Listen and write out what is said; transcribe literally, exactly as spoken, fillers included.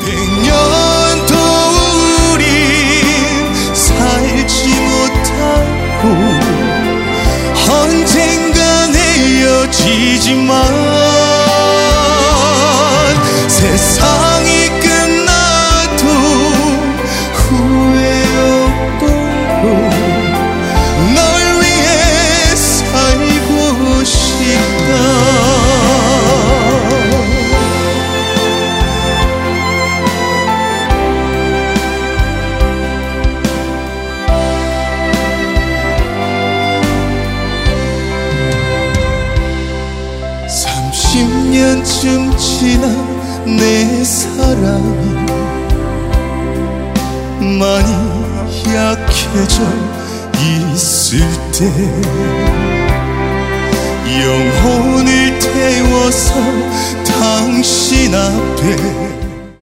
백년도 우린 살지 못하고 언젠간 헤어지지만 세상이 끝나도 후회 없도록 널 위해 살고 싶다. 삼십 년쯤 지난 내 사랑이 많이 약해져 있을 때 영혼을 태워서 당신 앞에